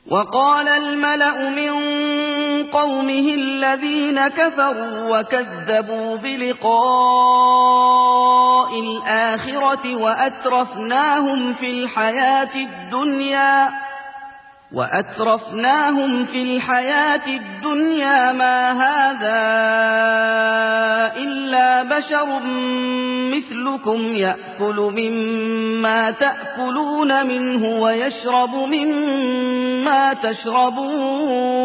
وقال الملأ من قومه الذين كفروا وكذبوا بلقاء الآخرة وأترفناهم في الحياة الدنيا ما هذا إلا بشر مثلكم يأكل مما تأكلون منه ويشرب مما تشربون